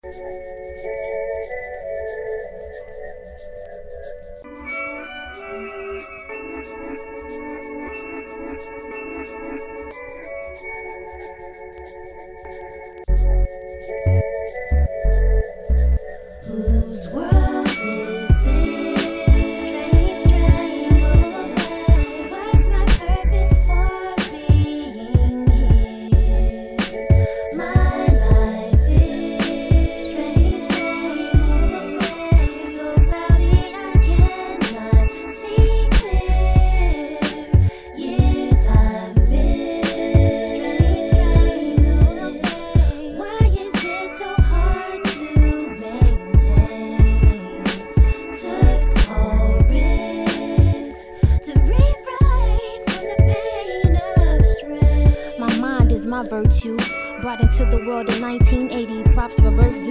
Whose world is this? Strange triangles. What's my purpose for being here? My life is strange triangles. So cloudy I cannot see clear. Years I've missed strange triangles. Why is it so hard to maintain? Took all risks to refrain from the pain of strain. My mind is my virtue. Brought into the world in 1980. Props for birth due